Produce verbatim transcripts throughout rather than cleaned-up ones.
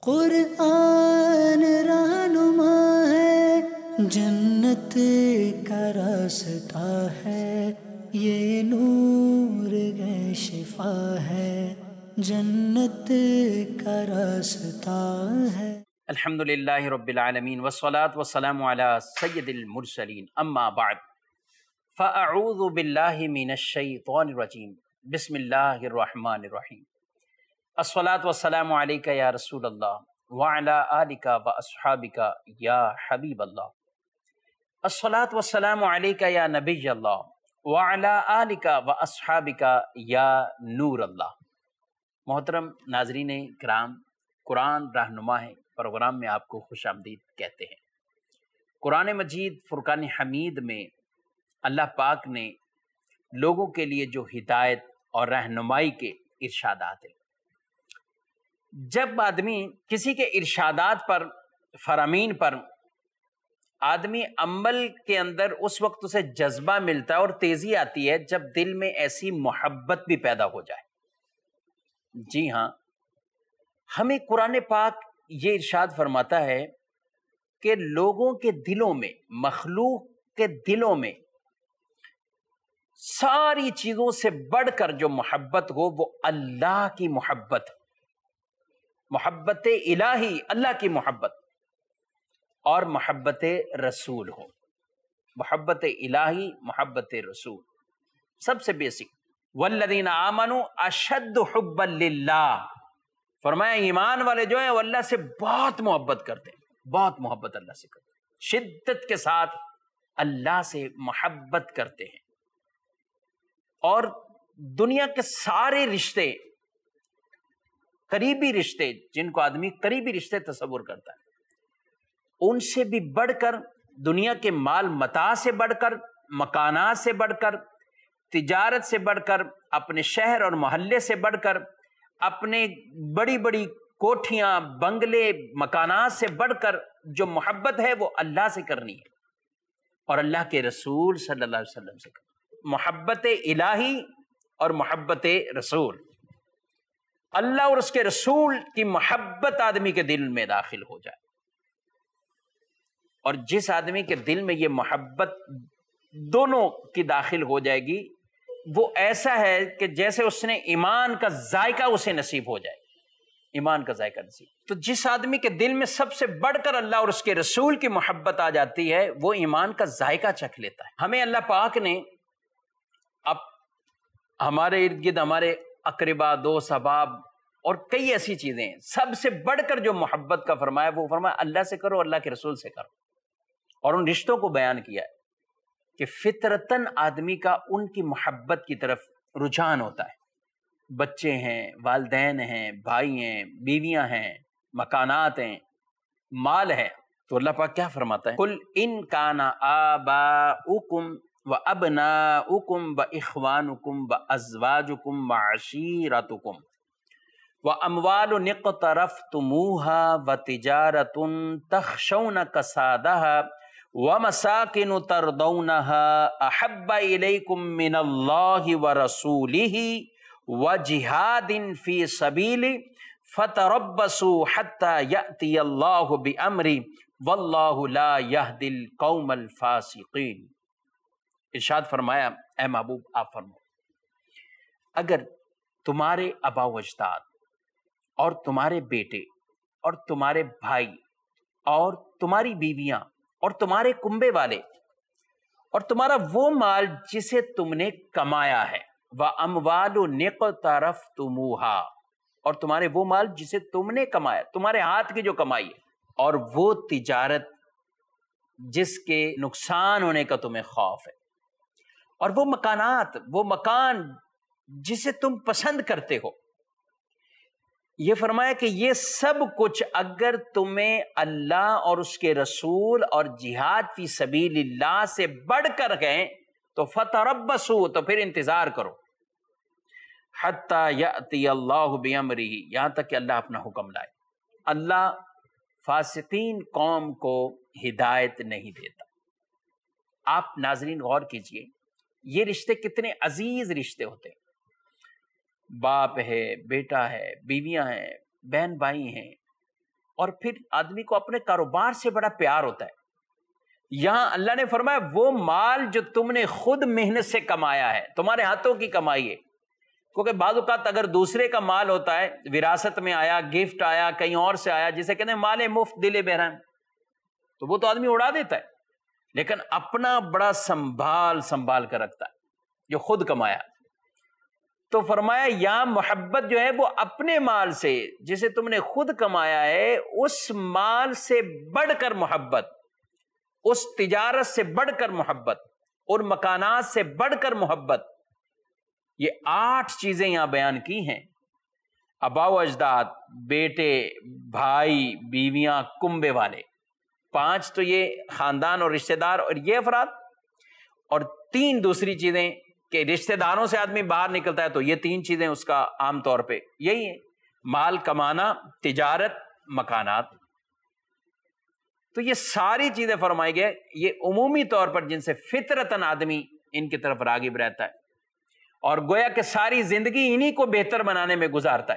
قرآن رہنما ہے، جنت کا راستہ ہے، یہ نور ہے شفا ہے، جنت کا راستہ ہے۔ الحمدللہ رب العالمین والصلاة والسلام علی سید المرسلین، اما بعد فاعوذ باللہ من الشیطان الرجیم، بسم اللہ الرحمن الرحیم۔ الصلاة والسلام علیکہ یا رسول اللہ وعلی آلکہ واصحابکہ یا حبیب اللہ۔ الصلاة والسلام علیکہ یا نبی اللہ وعلی آلکہ واصحابکہ یا نور اللہ۔ محترم ناظرین کرام، قرآن رہنما ہے پروگرام میں آپ کو خوش آمدید کہتے ہیں۔ قرآن مجید فرقان حمید میں اللہ پاک نے لوگوں کے لیے جو ہدایت اور رہنمائی کے ارشادات ہیں، جب آدمی کسی کے ارشادات پر، فرامین پر آدمی عمل کے اندر، اس وقت اسے جذبہ ملتا ہے اور تیزی آتی ہے جب دل میں ایسی محبت بھی پیدا ہو جائے۔ جی ہاں، ہمیں قرآن پاک یہ ارشاد فرماتا ہے کہ لوگوں کے دلوں میں، مخلوق کے دلوں میں ساری چیزوں سے بڑھ کر جو محبت ہو وہ اللہ کی محبت، محبت الہی، اللہ کی محبت، اور محبت رسول ہو۔ محبت الہی، محبت رسول سب سے بیسک۔ والذین آمنوا اشد حبا للہ، فرمایا ایمان والے جو ہیں وہ اللہ سے بہت محبت کرتے ہیں، بہت محبت اللہ سے کرتے ہیں، شدت کے ساتھ اللہ سے محبت کرتے ہیں۔ اور دنیا کے سارے رشتے، قریبی رشتے جن کو آدمی قریبی رشتے تصور کرتا ہے، ان سے بھی بڑھ کر، دنیا کے مال متاع سے بڑھ کر، مکانات سے بڑھ کر، تجارت سے بڑھ کر، اپنے شہر اور محلے سے بڑھ کر، اپنے بڑی بڑی کوٹھیاں، بنگلے، مکانات سے بڑھ کر جو محبت ہے وہ اللہ سے کرنی ہے اور اللہ کے رسول صلی اللہ علیہ وسلم سے کرنی ہے۔ محبت الہی اور محبت رسول، اللہ اور اس کے رسول کی محبت آدمی کے دل میں داخل ہو جائے، اور جس آدمی کے دل میں یہ محبت دونوں کی داخل ہو جائے گی، وہ ایسا ہے کہ جیسے اس نے ایمان کا ذائقہ اسے نصیب ہو جائے، ایمان کا ذائقہ نصیب۔ تو جس آدمی کے دل میں سب سے بڑھ کر اللہ اور اس کے رسول کی محبت آ جاتی ہے، وہ ایمان کا ذائقہ چکھ لیتا ہے۔ ہمیں اللہ پاک نے اب ہمارے ارد گرد ہمارے اقربا، دوست، احباب اور کئی ایسی چیزیں ہیں، سب سے بڑھ کر جو محبت کا فرمایا وہ فرمایا اللہ سے کرو، اللہ کے رسول سے کرو، اور ان رشتوں کو بیان کیا ہے کہ فطرتاً آدمی کا ان کی محبت کی طرف رجحان ہوتا ہے۔ بچے ہیں، والدین ہیں، بھائی ہیں، بیویاں ہیں، مکانات ہیں، مال ہے، تو اللہ پاک کیا فرماتا ہے؟ قُلْ إِنْ كَانَ آبَاؤُكُمْ وَأَبْنَاؤُكُمْ وَإِخْوَانُكُمْ وَأَزْوَاجُكُمْ وَعَشِيرَتُكُمْ وَأَمْوَالٌ اقْتَرَفْتُمُوهَا وَتِجَارَةٌ تَخْشَوْنَ كَسَادَهَا وَمَسَاكِنُ تَرْضَوْنَهَا أَحَبَّ إِلَيْكُم مِّنَ اللَّهِ وَرَسُولِهِ وَجِهَادٍ فِي سَبِيلِهِ فَتَرَبَّصُوا حَتَّى يَأْتِيَ اللَّهُ بِأَمْرِهِ وَاللَّهُ لَا يَهْدِي الْقَوْمَ الْفَاسِقِينَ۔ ارشاد فرمایا، اے محبوب آپ فرماؤ، اگر تمہارے آبا و اجداد اور تمہارے بیٹے اور تمہارے بھائی اور تمہاری بیویاں اور تمہارے کنبے والے اور تمہارا وہ مال جسے تم نے کمایا ہے، وَأَمْوَالُ اقْتَرَفْتُمُوهَا، اور تمہارے وہ مال جسے تم نے کمایا، تمہارے ہاتھ کی جو کمائی ہے، اور وہ تجارت جس کے نقصان ہونے کا تمہیں خوف ہے، اور وہ مکانات، وہ مکان جسے تم پسند کرتے ہو۔ یہ فرمایا کہ یہ سب کچھ اگر تمہیں اللہ اور اس کے رسول اور جہاد فی سبیل اللہ سے بڑھ کر گئے تو فتربصوا، تو پھر انتظار کرو، حتی یأتی اللہ بامرہ، یہاں تک کہ اللہ اپنا حکم لائے۔ اللہ فاسقین قوم کو ہدایت نہیں دیتا۔ آپ ناظرین غور کیجئے، یہ رشتے کتنے عزیز رشتے ہوتے ہیں۔ باپ ہے، بیٹا ہے، بیویاں ہیں، بہن بھائی ہیں، اور پھر آدمی کو اپنے کاروبار سے بڑا پیار ہوتا ہے. یہاں اللہ نے فرمایا وہ مال جو تم نے خود محنت سے کمایا ہے، تمہارے ہاتھوں کی کمائی ہے. کیونکہ بعض اوقات اگر دوسرے کا مال ہوتا ہے، وراثت میں آیا، گفٹ آیا، کہیں اور سے آیا، جسے کہتے ہیں مال مفت دل بہرحم، تو وہ تو آدمی اڑا دیتا ہے. لیکن اپنا بڑا سنبھال سنبھال کر رکھتا ہے جو خود کمایا. تو فرمایا یا محبت جو ہے وہ اپنے مال سے جسے تم نے خود کمایا ہے، اس مال سے بڑھ کر محبت، اس تجارت سے بڑھ کر محبت، اور مکانات سے بڑھ کر محبت. یہ آٹھ چیزیں یہاں بیان کی ہیں. آبا و اجداد، بیٹے، بھائی، بیویاں، کنبے والے، پانچ تو یہ خاندان اور رشتہ دار اور یہ افراد، اور تین دوسری چیزیں کہ رشتہ داروں سے آدمی باہر نکلتا ہے تو یہ تین چیزیں اس کا عام طور پہ یہی ہے: مال کمانا، تجارت، مکانات. تو یہ ساری چیزیں فرمائی گئے، یہ عمومی طور پر جن سے فطرتاً آدمی ان کی طرف راغب رہتا ہے اور گویا کہ ساری زندگی انہی کو بہتر بنانے میں گزارتا ہے.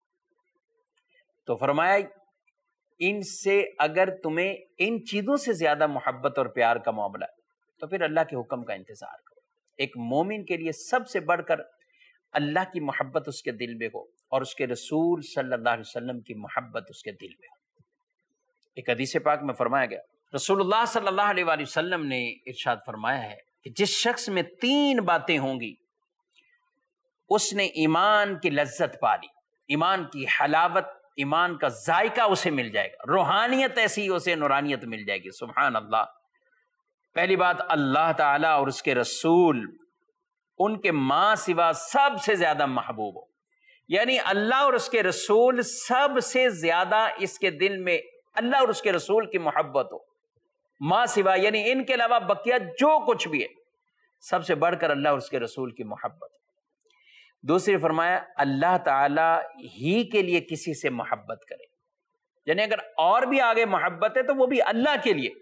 تو فرمایا ان سے اگر تمہیں ان چیزوں سے زیادہ محبت اور پیار کا معاملہ ہے تو پھر اللہ کے حکم کا انتظار کرو. ایک مومن کے لیے سب سے بڑھ کر اللہ کی محبت اس کے دل میں ہو اور اس کے رسول صلی اللہ علیہ وسلم کی محبت اس کے دل میں ہو. ایک حدیث پاک میں فرمایا گیا، رسول اللہ صلی اللہ علیہ وآلہ وسلم نے ارشاد فرمایا ہے کہ جس شخص میں تین باتیں ہوں گی اس نے ایمان کی لذت پا لی، ایمان کی حلاوت، ایمان کا ذائقہ اسے مل جائے گا، روحانیت ایسی اسے نورانیت مل جائے گی. سبحان اللہ. پہلی بات، اللہ تعالیٰ اور اس کے رسول ان کے ماں سوا سب سے زیادہ محبوب ہو، یعنی اللہ اور اس کے رسول سب سے زیادہ اس کے دل میں اللہ اور اس کے رسول کی محبت ہو. ماں سوا یعنی ان کے علاوہ بقیہ جو کچھ بھی ہے سب سے بڑھ کر اللہ اور اس کے رسول کی محبت. دوسری فرمایا اللہ تعالیٰ ہی کے لیے کسی سے محبت کرے، یعنی اگر اور بھی آگے محبت ہے تو وہ بھی اللہ کے لیے.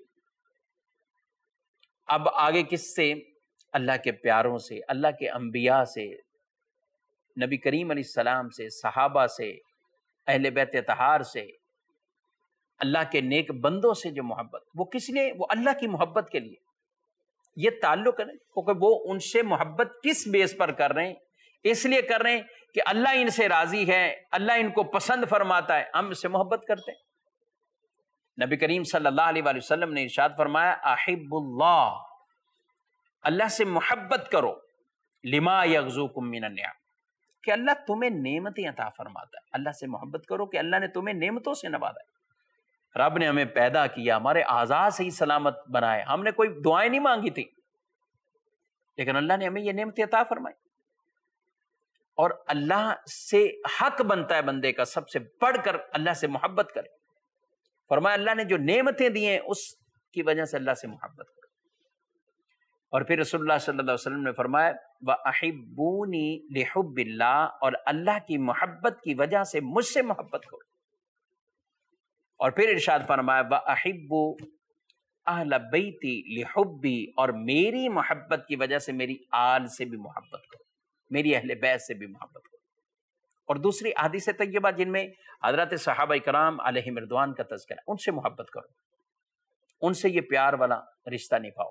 اب آگے کس سے؟ اللہ کے پیاروں سے، اللہ کے انبیاء سے، نبی کریم علیہ السلام سے، صحابہ سے، اہل بیت اطہار سے، اللہ کے نیک بندوں سے جو محبت، وہ کس لیے؟ وہ اللہ کی محبت کے لیے. یہ تعلق ہے کیونکہ وہ ان سے محبت کس بیس پر کر رہے ہیں؟ اس لیے کر رہے ہیں کہ اللہ ان سے راضی ہے، اللہ ان کو پسند فرماتا ہے، ہم اس سے محبت کرتے ہیں. نبی کریم صلی اللہ علیہ وآلہ وسلم نے ارشاد فرمایا احب اللہ، اللہ سے محبت کرو، لما یغزوکم من النعم، کہ اللہ تمہیں نعمتیں عطا فرماتا ہے. اللہ سے محبت کرو کہ اللہ نے تمہیں نعمتوں سے نوازا ہے. رب نے ہمیں پیدا کیا، ہمارے اعضاء سے ہی سلامت بنائے، ہم نے کوئی دعائیں نہیں مانگی تھی لیکن اللہ نے ہمیں یہ نعمتیں عطا فرمائی. اور اللہ سے حق بنتا ہے بندے کا سب سے بڑھ کر اللہ سے محبت کرے. فرمایا اللہ نے جو نعمتیں دی ہیں اس کی وجہ سے اللہ سے محبت کرو. اور پھر رسول اللہ صلی اللہ علیہ وسلم نے فرمایا وَأَحِبُّونِي لِحُبِّ اللَّهِ، اور اللہ کی محبت کی وجہ سے مجھ سے محبت کرو. اور پھر ارشاد فرمایا وَأَحِبُّ أَهْلَ بَيْتِي لِحُبِّي، اور میری محبت کی وجہ سے میری آل سے بھی محبت کرو، میری اہل بیت سے بھی محبت کرو. اور دوسری احادیث طیبہ جن میں حضرات صحابہ کرام علیہم رضوان کا تذکرہ، ان سے محبت کرو، ان سے یہ پیار والا رشتہ نبھاؤ.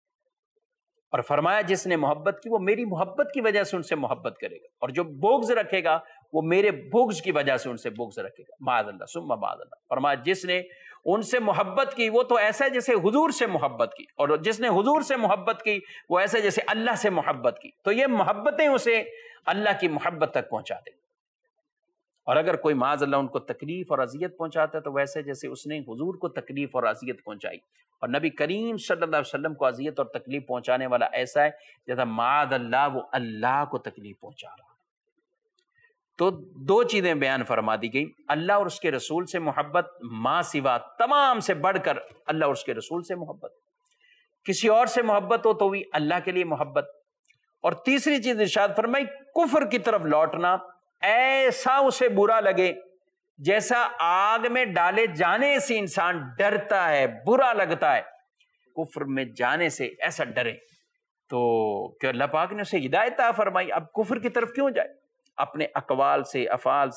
اور فرمایا جس نے محبت کی وہ میری محبت کی وجہ سے ان سے محبت کرے گا، اور جو بغض رکھے گا وہ میرے بغض کی وجہ سے ان سے بغض رکھے گا. معاذ اللہ ثم معاذ اللہ. فرمایا جس نے ان سے محبت کی وہ تو ایسا ہے جیسے حضور سے محبت کی، اور جس نے حضور سے محبت کی وہ ایسا جیسے اللہ سے محبت کی. تو یہ محبتیں اسے اللہ کی محبت تک پہنچا دیں. اور اگر کوئی معاذ اللہ ان کو تکلیف اور اذیت پہنچاتا ہے تو ویسے جیسے اس نے حضور کو تکلیف اور اذیت پہنچائی. اور نبی کریم صلی اللہ علیہ وسلم کو اذیت اور تکلیف پہنچانے والا ایسا ہے جیسا معاذ اللہ وہ اللہ کو تکلیف پہنچا رہا. تو دو چیزیں بیان فرما دی گئی، اللہ اور اس کے رسول سے محبت، ماں سوا تمام سے بڑھ کر اللہ اور اس کے رسول سے محبت. کسی اور سے محبت ہو تو بھی اللہ کے لیے محبت. اور تیسری چیز ارشاد فرمائی کفر کی طرف لوٹنا، ایسا اسے برا لگے جیسا آگ میں ڈالے جانے سے انسان ڈرتا ہے، برا لگتا ہے، کفر میں جانے سے ایسا ڈرے. تو کہ اللہ پاک نے اسے ہدایت عطا فرمائی، اب کفر کی طرف کیوں جائے؟ اپنے اقوال سے، افعال سے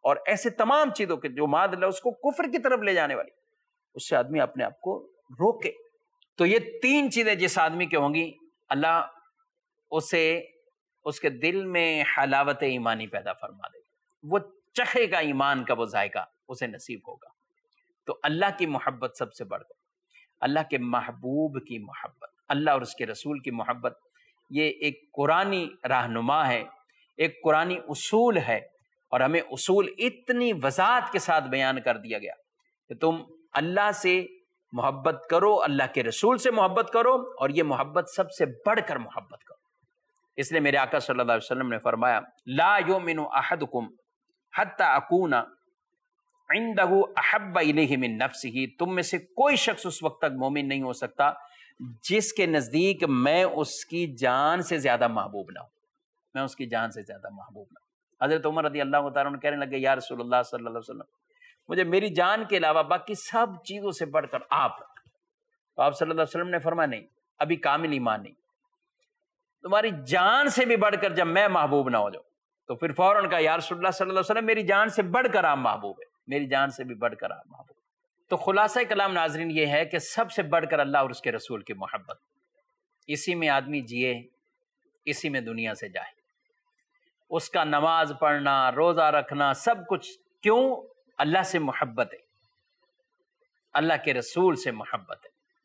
اور ایسے تمام چیزوں کے جو معاذ اللہ اس کو کفر کی طرف لے جانے والی، اس سے آدمی اپنے آپ کو روکے۔ تو یہ تین چیزیں جس آدمی کے ہوں گی، اللہ اسے اس کے دل میں حلاوت ایمانی پیدا فرما دے گا، وہ چکھے گا ایمان کا وہ ذائقہ اسے نصیب ہوگا۔ تو اللہ کی محبت سب سے بڑھ کر، اللہ کے محبوب کی محبت، اللہ اور اس کے رسول کی محبت، یہ ایک قرآنی رہنما ہے، ایک قرآنی اصول ہے، اور ہمیں اصول اتنی وضاحت کے ساتھ بیان کر دیا گیا کہ تم اللہ سے محبت کرو، اللہ کے رسول سے محبت کرو، اور یہ محبت سب سے بڑھ کر محبت کرو۔ اس لیے میرے آقا صلی اللہ علیہ وسلم نے فرمایا لا یؤمن احدکم حتی اکون عندہ احب الیہ من نفسہ، تم میں سے کوئی شخص اس وقت تک مومن نہیں ہو سکتا جس کے نزدیک میں اس کی جان سے زیادہ محبوب نہ ہوں، میں اس کی جان سے زیادہ محبوب نہ ہوں۔ حضرت عمر رضی اللہ تعالیٰ عنہ کہنے لگے یا رسول اللہ صلی اللہ علیہ وسلم، مجھے میری جان کے علاوہ باقی سب چیزوں سے بڑھ کر آپ۔ تو آپ صلی اللہ علیہ وسلم نے فرمایا نہیں، ابھی کامل ایمان نہیں، تمہاری جان سے بھی بڑھ کر جب میں محبوب نہ ہو جاؤں۔ تو پھر فوراً کہا یا رسول اللہ صلی اللہ علیہ وسلم میری جان سے بڑھ کر آپ محبوب ہے، میری جان سے بھی بڑھ کر آپ محبوب۔ تو خلاصہ کلام ناظرین یہ ہے کہ سب سے بڑھ کر اللہ اور اس کے رسول کی محبت، اسی میں آدمی جیے، اسی میں دنیا سے جائے۔ اس کا نماز پڑھنا، روزہ رکھنا، سب کچھ کیوں؟ اللہ سے محبت ہے، اللہ کے رسول سے محبت ہے۔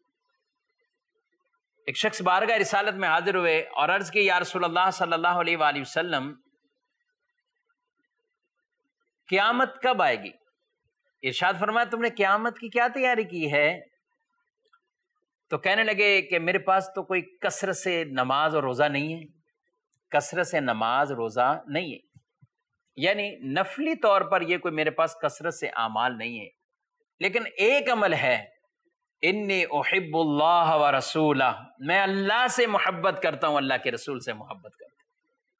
ایک شخص بارگاہ رسالت میں حاضر ہوئے اور عرض کی یا رسول اللہ صلی اللہ علیہ وآلہ وسلم قیامت کب آئے گی؟ ارشاد فرمایا تم نے قیامت کی کیا تیاری کی ہے؟ تو کہنے لگے کہ میرے پاس تو کوئی کثرت سے نماز اور روزہ نہیں ہے، کثرت سے نماز روزہ نہیں ہے، یعنی نفلی طور پر یہ کوئی میرے پاس کثرت سے اعمال نہیں ہے، لیکن ایک عمل ہے، انی احب اللہ ورسولہ، میں اللہ سے محبت کرتا ہوں، اللہ کے رسول سے محبت کرتا ہوں۔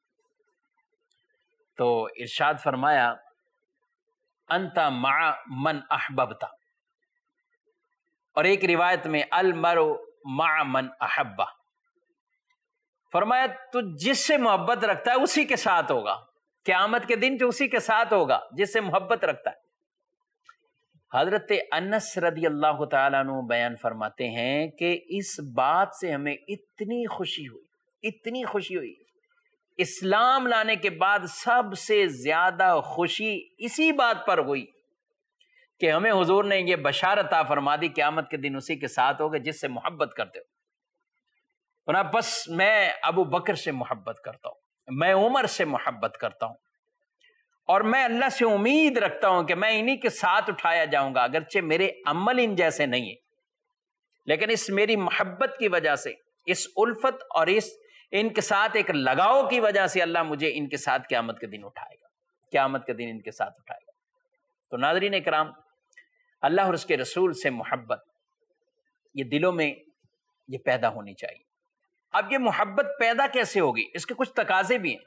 تو ارشاد فرمایا انت مع من احببت، اور ایک روایت میں المرء مع من احبہ، فرمایا تو جس سے محبت رکھتا ہے اسی کے ساتھ ہوگا، قیامت کے دن جو اسی کے ساتھ ہوگا جس سے محبت رکھتا ہے۔ حضرت انس رضی اللہ تعالیٰ عنہ بیان فرماتے ہیں کہ اس بات سے ہمیں اتنی خوشی ہوئی، اتنی خوشی ہوئی، اسلام لانے کے بعد سب سے زیادہ خوشی اسی بات پر ہوئی کہ ہمیں حضور نے یہ بشارت عطا فرما دی قیامت کے دن اسی کے ساتھ ہوگا جس سے محبت کرتے ہو۔ بس میں ابو بکر سے محبت کرتا ہوں، میں عمر سے محبت کرتا ہوں، اور میں اللہ سے امید رکھتا ہوں کہ میں انہی کے ساتھ اٹھایا جاؤں گا، اگرچہ میرے عمل ان جیسے نہیں ہیں، لیکن اس میری محبت کی وجہ سے، اس الفت اور اس ان کے ساتھ ایک لگاؤ کی وجہ سے اللہ مجھے ان کے ساتھ قیامت کے دن اٹھائے گا، قیامت کے دن ان کے ساتھ اٹھائے گا۔ تو ناظرین اکرام، اللہ اور اس کے رسول سے محبت یہ دلوں میں یہ پیدا ہونی چاہیے۔ اب یہ محبت پیدا کیسے ہوگی؟ اس کے کچھ تقاضے بھی ہیں۔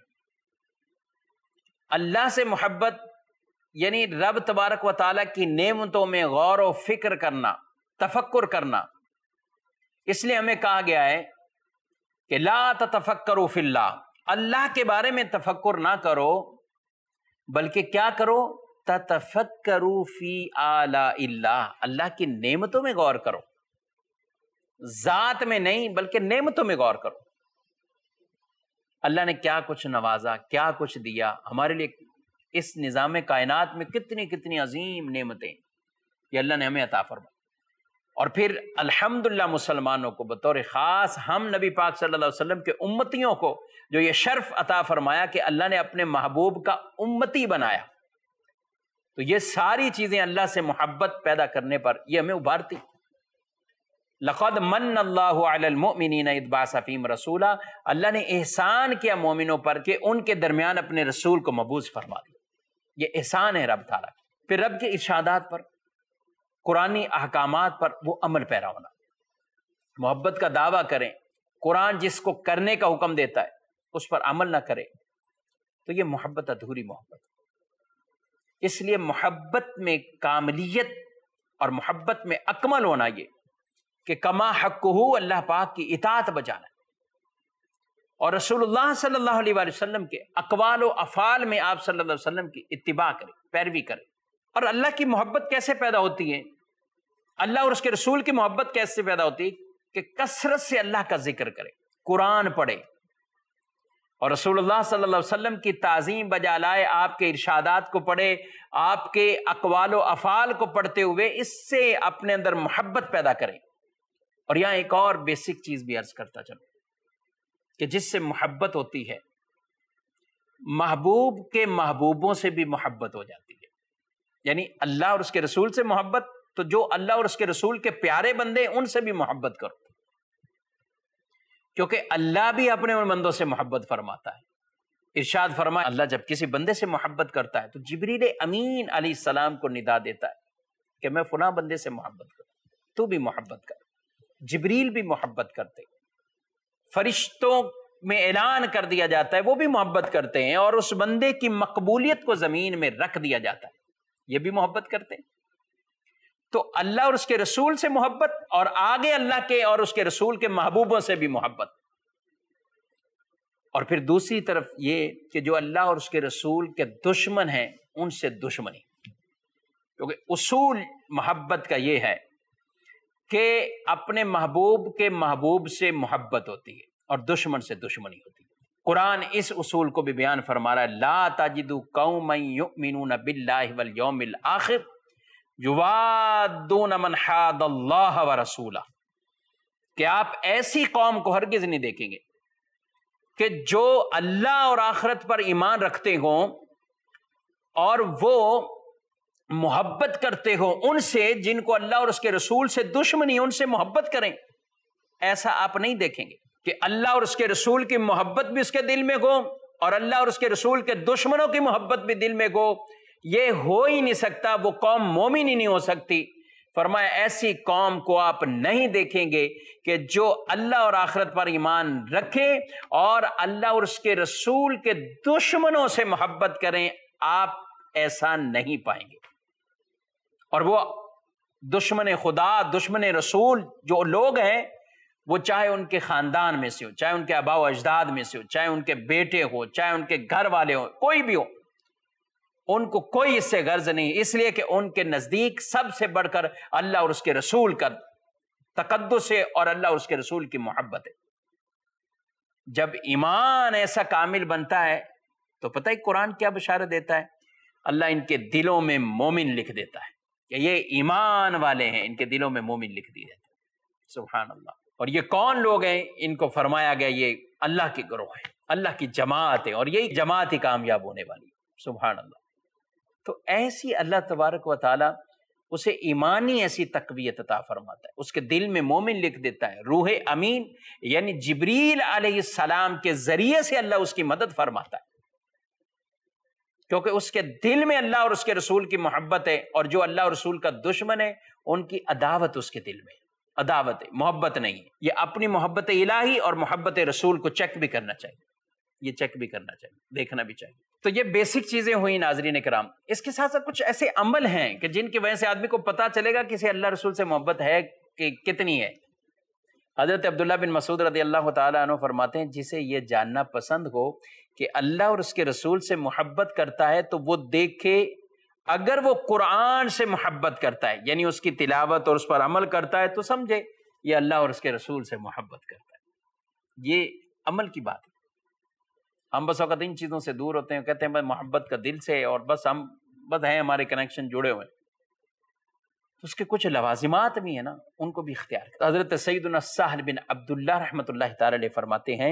اللہ سے محبت یعنی رب تبارک و تعالیٰ کی نعمتوں میں غور و فکر کرنا، تفکر کرنا۔ اس لیے ہمیں کہا گیا ہے کہ لا تتفکروا فی اللہ، اللہ کے بارے میں تفکر نہ کرو، بلکہ کیا کرو؟ تتفکروا فی آلاء اللہ، اللہ کی نعمتوں میں غور کرو، ذات میں نہیں بلکہ نعمتوں میں غور کرو۔ اللہ نے کیا کچھ نوازا، کیا کچھ دیا ہمارے لیے، اس نظام کائنات میں کتنی کتنی عظیم نعمتیں یہ اللہ نے ہمیں عطا فرمائی۔ اور پھر الحمدللہ مسلمانوں کو بطور خاص ہم نبی پاک صلی اللہ علیہ وسلم کے امتیوں کو جو یہ شرف عطا فرمایا کہ اللہ نے اپنے محبوب کا امتی بنایا، تو یہ ساری چیزیں اللہ سے محبت پیدا کرنے پر یہ ہمیں ابھارتی۔ لقد من اللہ علی المؤمنین اذ بعث فیہم رسولا، اللہ نے احسان کیا مومنوں پر کہ ان کے درمیان اپنے رسول کو مبعوث فرما دیا، یہ احسان ہے رب تعالیٰ۔ پھر رب کے ارشادات پر، قرآنی احکامات پر وہ عمل پیرا ہونا، محبت کا دعویٰ کریں، قرآن جس کو کرنے کا حکم دیتا ہے اس پر عمل نہ کرے تو یہ محبت ادھوری محبت۔ اس لیے محبت میں کاملیت اور محبت میں اکمل ہونا یہ کہ کما حقہ، اللہ پاک کی اطاعت بجانا، اور رسول اللہ صلی اللہ علیہ وآلہ وسلم کے اقوال و افعال میں آپ صلی اللہ علیہ وسلم کی اتباع کرے، پیروی کرے۔ اور اللہ کی محبت کیسے پیدا ہوتی ہے، اللہ اور اس کے رسول کی محبت کیسے پیدا ہوتی ہے؟ کہ کثرت سے اللہ کا ذکر کرے، قرآن پڑھے، اور رسول اللہ صلی اللہ علیہ وسلم کی تعظیم بجا لائے، آپ کے ارشادات کو پڑھے، آپ کے اقوال و افعال کو پڑھتے ہوئے اس سے اپنے اندر محبت پیدا کرے۔ اور یہاں ایک اور بیسک چیز بھی عرض کرتا چلوں کہ جس سے محبت ہوتی ہے، محبوب کے محبوبوں سے بھی محبت ہو جاتی ہے۔ یعنی اللہ اور اس کے رسول سے محبت، تو جو اللہ اور اس کے رسول کے پیارے بندے ان سے بھی محبت کرو، کیونکہ اللہ بھی اپنے ان بندوں سے محبت فرماتا ہے۔ ارشاد فرمایا، اللہ جب کسی بندے سے محبت کرتا ہے تو جبریل امین علیہ السلام کو ندا دیتا ہے کہ میں فلاں بندے سے محبت کروں، تو بھی محبت کر۔ جبریل بھی محبت کرتے، فرشتوں میں اعلان کر دیا جاتا ہے، وہ بھی محبت کرتے ہیں، اور اس بندے کی مقبولیت کو زمین میں رکھ دیا جاتا ہے، یہ بھی محبت کرتے ہیں۔ تو اللہ اور اس کے رسول سے محبت، اور آگے اللہ کے اور اس کے رسول کے محبوبوں سے بھی محبت۔ اور پھر دوسری طرف یہ کہ جو اللہ اور اس کے رسول کے دشمن ہیں ان سے دشمنی، کیونکہ اصول محبت کا یہ ہے کہ اپنے محبوب کے محبوب سے محبت ہوتی ہے اور دشمن سے دشمنی ہوتی ہے۔ قرآن اس اصول کو بھی بیان فرما رہا ہے، لا تجد قوما یؤمنون باللہ والیوم الآخر یوادون من حاد اللہ ورسولہ، کہ آپ ایسی قوم کو ہرگز نہیں دیکھیں گے کہ جو اللہ اور آخرت پر ایمان رکھتے ہوں اور وہ محبت کرتے ہو ان سے جن کو اللہ اور اس کے رسول سے دشمنی، ان سے محبت کریں۔ ایسا آپ نہیں دیکھیں گے کہ اللہ اور اس کے رسول کی محبت بھی اس کے دل میں ہو اور اللہ اور اس کے رسول کے دشمنوں کی محبت بھی دل میں ہو، یہ ہو ہی نہیں سکتا، وہ قوم مومن ہی نہیں ہو سکتی۔ فرمایا ایسی قوم کو آپ نہیں دیکھیں گے کہ جو اللہ اور آخرت پر ایمان رکھے اور اللہ اور اس کے رسول کے دشمنوں سے محبت کریں، آپ ایسا نہیں پائیں گے۔ اور وہ دشمن خدا، دشمن رسول جو لوگ ہیں، وہ چاہے ان کے خاندان میں سے ہو، چاہے ان کے آباء و اجداد میں سے ہو، چاہے ان کے بیٹے ہو، چاہے ان کے گھر والے ہو، کوئی بھی ہو، ان کو کوئی اس سے غرض نہیں، اس لیے کہ ان کے نزدیک سب سے بڑھ کر اللہ اور اس کے رسول کا تقدس ہے اور اللہ اور اس کے رسول کی محبت ہے۔ جب ایمان ایسا کامل بنتا ہے تو پتہ ہی قرآن کیا بشارت دیتا ہے، اللہ ان کے دلوں میں مومن لکھ دیتا ہے کہ یہ ایمان والے ہیں، ان کے دلوں میں مومن لکھ دی جاتا ہے۔ سبحان اللہ۔ اور یہ کون لوگ ہیں؟ ان کو فرمایا گیا یہ اللہ کے گروہ ہیں، اللہ کی جماعت ہے، اور یہی جماعت ہی کامیاب ہونے والی ہے۔ سبحان اللہ۔ تو ایسی اللہ تبارک و تعالی اسے ایمانی ایسی تقویت عطا فرماتا ہے، اس کے دل میں مومن لکھ دیتا ہے، روح امین یعنی جبریل علیہ السلام کے ذریعے سے اللہ اس کی مدد فرماتا ہے، کیونکہ اس کے دل میں اللہ اور اس کے رسول کی محبت ہے، اور جو اللہ اور رسول کا دشمن ہے ان کی عداوت اس کے دل میں ہے، عداوت ہے، محبت نہیں ہے۔ یہ اپنی محبت الہی اور محبت رسول کو چیک بھی کرنا چاہیے، یہ چیک بھی کرنا چاہیے، دیکھنا بھی چاہیے۔ تو یہ بیسک چیزیں ہوئی ناظرین کرام۔ اس کے ساتھ ساتھ کچھ ایسے عمل ہیں کہ جن کی وجہ سے آدمی کو پتہ چلے گا کہ اسے اللہ رسول سے محبت ہے کہ کتنی ہے۔ حضرت عبداللہ بن مسعود رضی اللہ تعالیٰ عنہ فرماتے ہیں جسے یہ جاننا پسند ہو کہ اللہ اور اس کے رسول سے محبت کرتا ہے تو وہ دیکھے، اگر وہ قرآن سے محبت کرتا ہے یعنی اس کی تلاوت اور اس پر عمل کرتا ہے تو سمجھے یہ اللہ اور اس کے رسول سے محبت کرتا ہے۔ یہ عمل کی بات ہے۔ ہم بس اوقات ان چیزوں سے دور ہوتے ہیں، کہتے ہیں بس محبت کا دل سے، اور بس ہم بس ہیں، ہمارے کنیکشن جڑے ہوئے ہیں، تو اس کے کچھ لوازمات بھی ہیں نا، ان کو بھی اختیار کریں۔ حضرت سیدنا سہل بن عبداللہ رحمۃ اللہ تعالی علیہ فرماتے ہیں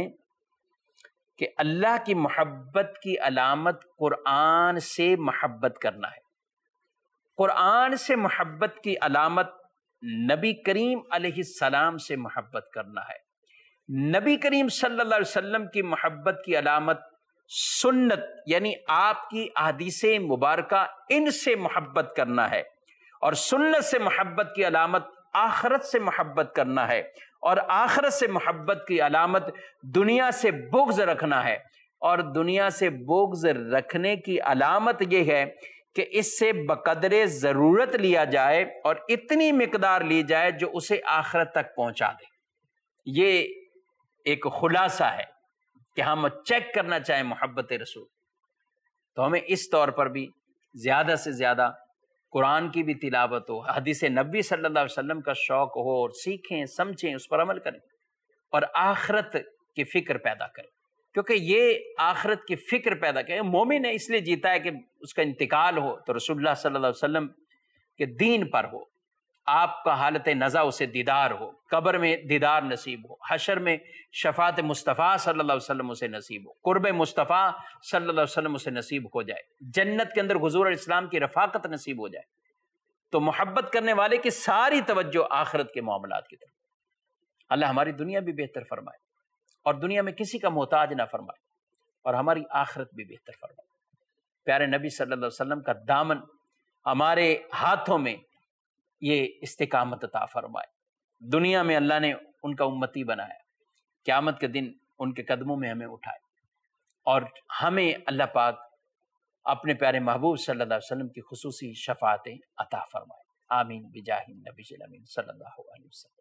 کہ اللہ کی محبت کی علامت قرآن سے محبت کرنا ہے۔ قرآن سے محبت کی علامت نبی کریم علیہ السلام سے محبت کرنا ہے۔ نبی کریم صلی اللہ علیہ وسلم کی محبت کی علامت سنت یعنی آپ کی احادیث مبارکہ، ان سے محبت کرنا ہے، اور سنت سے محبت کی علامت آخرت سے محبت کرنا ہے، اور آخرت سے محبت کی علامت دنیا سے بغض رکھنا ہے، اور دنیا سے بغض رکھنے کی علامت یہ ہے کہ اس سے بقدر ضرورت لیا جائے اور اتنی مقدار لی جائے جو اسے آخرت تک پہنچا دے۔ یہ ایک خلاصہ ہے کہ ہم چیک کرنا چاہیں محبت رسول، تو ہمیں اس طور پر بھی زیادہ سے زیادہ قرآن کی بھی تلاوت ہو، حدیث نبی صلی اللہ علیہ وسلم کا شوق ہو، اور سیکھیں، سمجھیں، اس پر عمل کریں، اور آخرت کی فکر پیدا کریں، کیونکہ یہ آخرت کی فکر پیدا کریں۔ مومن ہے اس لیے جیتا ہے کہ اس کا انتقال ہو تو رسول اللہ صلی اللہ علیہ وسلم کے دین پر ہو، آپ کا حالت نزا اسے دیدار ہو، قبر میں دیدار نصیب ہو، حشر میں شفاعت مصطفیٰ صلی اللہ علیہ وسلم اسے نصیب ہو، قرب مصطفیٰ صلی اللہ علیہ وسلم اسے نصیب ہو جائے، جنت کے اندر حضور علیہ السلام کی رفاقت نصیب ہو جائے۔ تو محبت کرنے والے کی ساری توجہ آخرت کے معاملات کی طرف۔ اللہ ہماری دنیا بھی بہتر فرمائے، اور دنیا میں کسی کا محتاج نہ فرمائے، اور ہماری آخرت بھی بہتر فرمائے۔ پیارے نبی صلی اللہ علیہ وسلم کا دامن ہمارے ہاتھوں میں یہ استقامت عطا فرمائے۔ دنیا میں اللہ نے ان کا امتی بنایا، قیامت کے دن ان کے قدموں میں ہمیں اٹھائے، اور ہمیں اللہ پاک اپنے پیارے محبوب صلی اللہ علیہ وسلم کی خصوصی شفاعتیں عطا فرمائے۔ آمین بجاہ النبی الامین صلی اللہ علیہ وسلم۔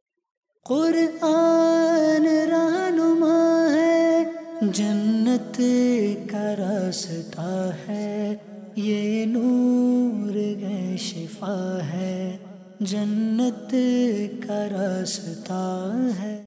قرآن رہنما ہے، جنت کا راستہ ہے، یہ نور ہے، شفا ہے، جنت کا راستہ ہے۔